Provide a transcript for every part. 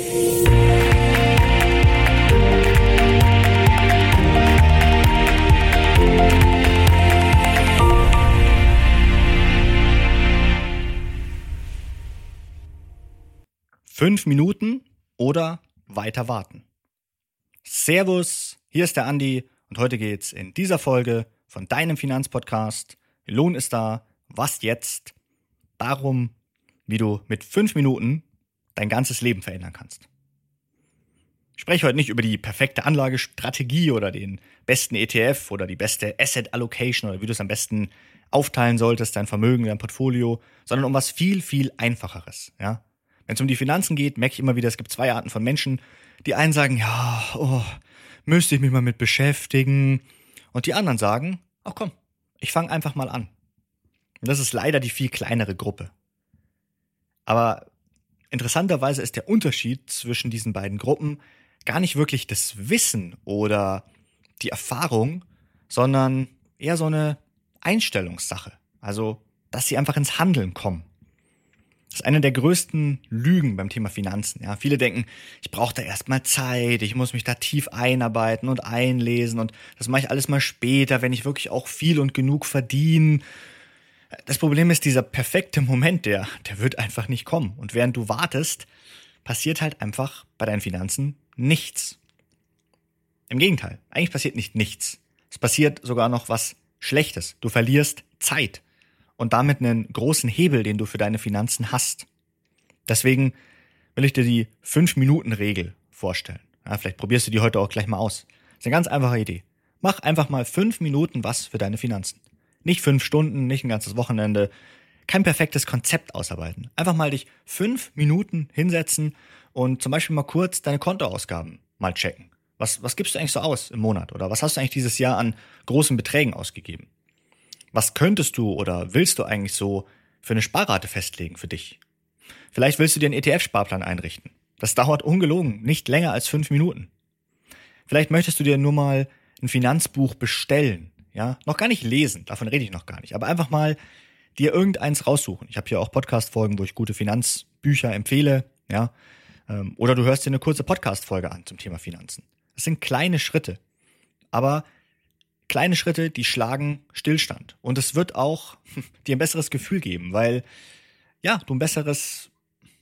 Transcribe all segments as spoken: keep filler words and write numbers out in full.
Fünf Minuten oder weiter warten. Servus, hier ist der Andi und heute geht's in dieser Folge von deinem Finanzpodcast Lohn ist da, was jetzt? Darum, wie du mit fünf Minuten dein ganzes Leben verändern kannst. Ich spreche heute nicht über die perfekte Anlagestrategie oder den besten E T F oder die beste Asset Allocation oder wie du es am besten aufteilen solltest, dein Vermögen, dein Portfolio, sondern um was viel, viel Einfacheres, ja? Wenn es um die Finanzen geht, merke ich immer wieder, es gibt zwei Arten von Menschen. Die einen sagen, ja, oh, müsste ich mich mal mit beschäftigen. Und die anderen sagen, ach komm, ich fange einfach mal an. Und das ist leider die viel kleinere Gruppe. Aber interessanterweise ist der Unterschied zwischen diesen beiden Gruppen gar nicht wirklich das Wissen oder die Erfahrung, sondern eher so eine Einstellungssache. Also, dass sie einfach ins Handeln kommen. Das ist eine der größten Lügen beim Thema Finanzen. Ja, viele denken, ich brauche da erstmal Zeit, ich muss mich da tief einarbeiten und einlesen und das mache ich alles mal später, wenn ich wirklich auch viel und genug verdiene. Das Problem ist, dieser perfekte Moment, der, der wird einfach nicht kommen. Und während du wartest, passiert halt einfach bei deinen Finanzen nichts. Im Gegenteil, eigentlich passiert nicht nichts. Es passiert sogar noch was Schlechtes. Du verlierst Zeit. Und damit einen großen Hebel, den du für deine Finanzen hast. Deswegen will ich dir die fünf Minuten Regel vorstellen. Ja, vielleicht probierst du die heute auch gleich mal aus. Das ist eine ganz einfache Idee. Mach einfach mal fünf Minuten was für deine Finanzen. Nicht fünf Stunden, nicht ein ganzes Wochenende. Kein perfektes Konzept ausarbeiten. Einfach mal dich fünf Minuten hinsetzen und zum Beispiel mal kurz deine Kontoausgaben mal checken. Was, was gibst du eigentlich so aus im Monat? Oder was hast du eigentlich dieses Jahr an großen Beträgen ausgegeben? Was könntest du oder willst du eigentlich so für eine Sparrate festlegen für dich? Vielleicht willst du dir einen E T F-Sparplan einrichten. Das dauert ungelogen nicht länger als fünf Minuten. Vielleicht möchtest du dir nur mal ein Finanzbuch bestellen. Ja, noch gar nicht lesen, davon rede ich noch gar nicht. Aber einfach mal dir irgendeins raussuchen. Ich habe hier auch Podcast-Folgen, wo ich gute Finanzbücher empfehle. Ja, oder du hörst dir eine kurze Podcast-Folge an zum Thema Finanzen. Das sind kleine Schritte. Aber kleine Schritte, die schlagen Stillstand. Und es wird auch dir ein besseres Gefühl geben, weil, ja, du ein besseres,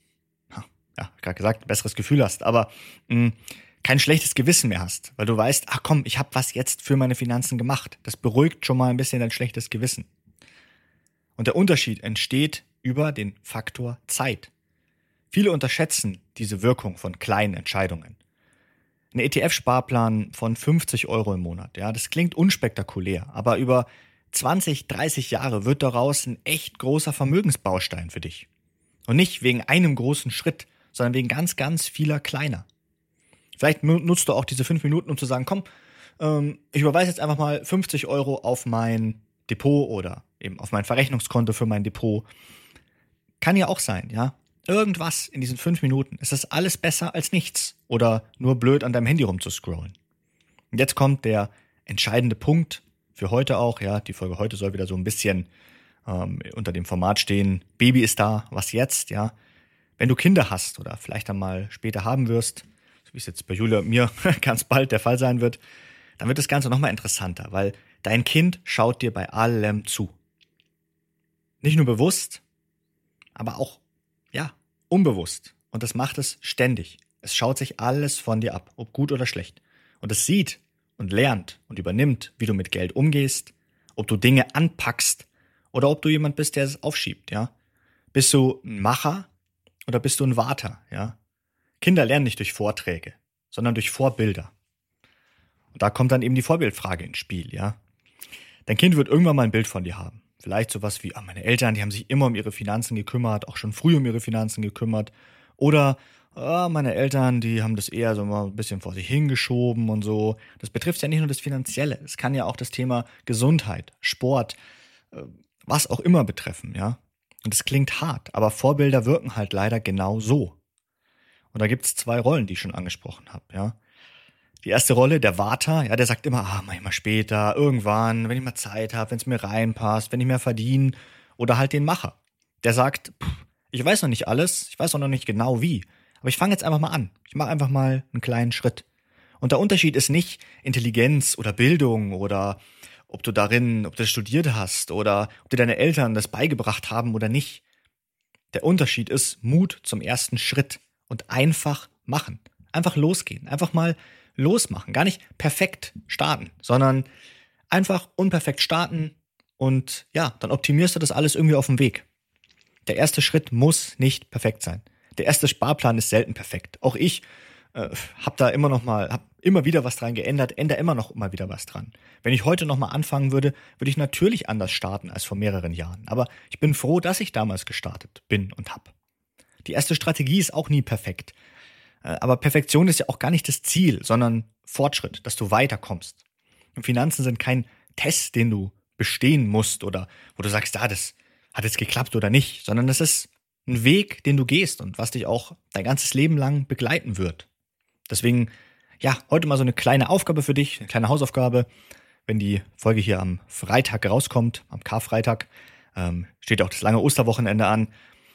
ja, gerade gesagt, ein besseres Gefühl hast, aber mh, kein schlechtes Gewissen mehr hast, weil du weißt, ach komm, ich habe was jetzt für meine Finanzen gemacht. Das beruhigt schon mal ein bisschen dein schlechtes Gewissen. Und der Unterschied entsteht über den Faktor Zeit. Viele unterschätzen diese Wirkung von kleinen Entscheidungen. Ein E T F-Sparplan von fünfzig Euro im Monat, ja, das klingt unspektakulär, aber über zwanzig, dreißig Jahre wird daraus ein echt großer Vermögensbaustein für dich. Und nicht wegen einem großen Schritt, sondern wegen ganz, ganz vieler kleiner. Vielleicht nutzt du auch diese fünf Minuten, um zu sagen, komm, ähm, ich überweise jetzt einfach mal fünfzig Euro auf mein Depot oder eben auf mein Verrechnungskonto für mein Depot. Kann ja auch sein, ja. Irgendwas in diesen fünf Minuten. Es ist alles besser als nichts oder nur blöd an deinem Handy rumzuscrollen. Und jetzt kommt der entscheidende Punkt für heute auch. Ja, die Folge heute soll wieder so ein bisschen ähm, unter dem Format stehen. Baby ist da, was jetzt? Ja, wenn du Kinder hast oder vielleicht dann mal später haben wirst, so wie es jetzt bei Julia und mir ganz bald der Fall sein wird, dann wird das Ganze nochmal interessanter, weil dein Kind schaut dir bei allem zu. Nicht nur bewusst, aber auch ja, unbewusst. Und das macht es ständig. Es schaut sich alles von dir ab, ob gut oder schlecht. Und es sieht und lernt und übernimmt, wie du mit Geld umgehst, ob du Dinge anpackst oder ob du jemand bist, der es aufschiebt, ja. Bist du ein Macher oder bist du ein Warter, ja. Kinder lernen nicht durch Vorträge, sondern durch Vorbilder. Und da kommt dann eben die Vorbildfrage ins Spiel, ja. Dein Kind wird irgendwann mal ein Bild von dir haben. Vielleicht sowas wie, ah, meine Eltern, die haben sich immer um ihre Finanzen gekümmert, auch schon früh um ihre Finanzen gekümmert. Oder, ah, meine Eltern, die haben das eher so mal ein bisschen vor sich hingeschoben und so. Das betrifft ja nicht nur das Finanzielle. Es kann ja auch das Thema Gesundheit, Sport, was auch immer betreffen, ja. Und es klingt hart, aber Vorbilder wirken halt leider genau so. Und da gibt es zwei Rollen, die ich schon angesprochen habe, ja. Die erste Rolle, der Warter, ja, der sagt immer, ah, mach ich mal später, irgendwann, wenn ich mal Zeit habe, wenn es mir reinpasst, wenn ich mehr verdiene. Oder halt den Macher. Der sagt, pff, ich weiß noch nicht alles, ich weiß auch noch nicht genau wie, Aber ich fange jetzt einfach mal an. Ich mache einfach mal einen kleinen Schritt. Und der Unterschied ist nicht Intelligenz oder Bildung oder ob du darin, ob du das studiert hast oder ob dir deine Eltern das beigebracht haben oder nicht. Der Unterschied ist Mut zum ersten Schritt und einfach machen. Einfach losgehen. Einfach mal losmachen. Gar nicht perfekt starten, sondern einfach unperfekt starten und ja, dann optimierst du das alles irgendwie auf dem Weg. Der erste Schritt muss nicht perfekt sein. Der erste Sparplan ist selten perfekt. Auch ich äh, habe da immer noch mal, habe immer wieder was dran geändert, ändere immer noch mal wieder was dran. Wenn ich heute noch mal anfangen würde, würde ich natürlich anders starten als vor mehreren Jahren. Aber ich bin froh, dass ich damals gestartet bin und habe. Die erste Strategie ist auch nie perfekt. Äh, aber Perfektion ist ja auch gar nicht das Ziel, sondern Fortschritt, dass du weiterkommst. Und Finanzen sind kein Test, den du bestehen musst oder wo du sagst, ah, das hat jetzt geklappt oder nicht, sondern das ist ein Weg, den du gehst und was dich auch dein ganzes Leben lang begleiten wird. Deswegen, ja, heute mal so eine kleine Aufgabe für dich, eine kleine Hausaufgabe. Wenn die Folge hier am Freitag rauskommt, am Karfreitag, ähm, steht auch das lange Osterwochenende an.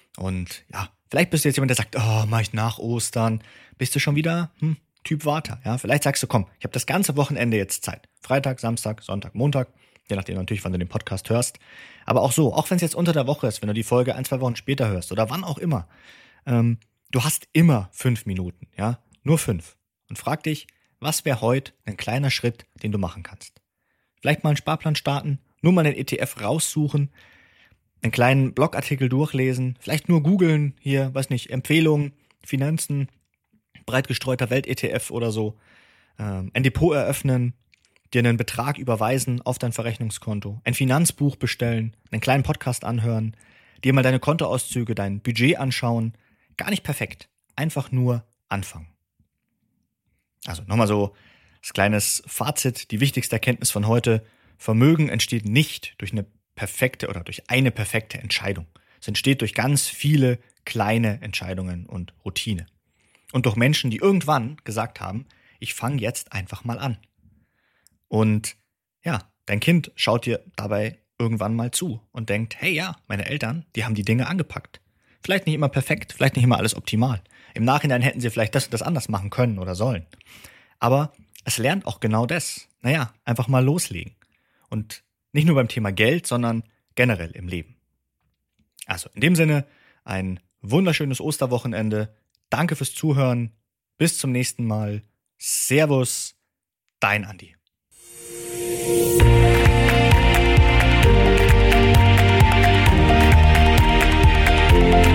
Und ja, vielleicht bist du jetzt jemand, der sagt, oh, mach ich nach Ostern. Bist du schon wieder hm, Typ Warter. Ja? Vielleicht sagst du, komm, ich habe das ganze Wochenende jetzt Zeit. Freitag, Samstag, Sonntag, Montag. Je nachdem natürlich, wann du den Podcast hörst. Aber auch so, auch wenn es jetzt unter der Woche ist, wenn du die Folge ein, zwei Wochen später hörst oder wann auch immer. Ähm, du hast immer fünf Minuten, ja, nur fünf. Und frag dich, was wäre heute ein kleiner Schritt, den du machen kannst? Vielleicht mal einen Sparplan starten, nur mal einen E T F raussuchen, einen kleinen Blogartikel durchlesen, vielleicht nur googeln, hier, weiß nicht, Empfehlungen, Finanzen, breit gestreuter Welt-E T F oder so, ähm, ein Depot eröffnen, dir einen Betrag überweisen auf dein Verrechnungskonto, ein Finanzbuch bestellen, einen kleinen Podcast anhören, dir mal deine Kontoauszüge, dein Budget anschauen. Gar nicht perfekt, einfach nur anfangen. Also nochmal so das kleines Fazit, die wichtigste Erkenntnis von heute: Vermögen entsteht nicht durch eine perfekte oder durch eine perfekte Entscheidung. Es entsteht durch ganz viele kleine Entscheidungen und Routine. Und durch Menschen, die irgendwann gesagt haben, ich fange jetzt einfach mal an. Und ja, dein Kind schaut dir dabei irgendwann mal zu und denkt, hey ja, meine Eltern, die haben die Dinge angepackt. Vielleicht nicht immer perfekt, vielleicht nicht immer alles optimal. Im Nachhinein hätten sie vielleicht das und das anders machen können oder sollen. Aber es lernt auch genau das. Naja, einfach mal loslegen. Und nicht nur beim Thema Geld, sondern generell im Leben. Also in dem Sinne, ein wunderschönes Osterwochenende. Danke fürs Zuhören. Bis zum nächsten Mal. Servus, dein Andi. Thank you.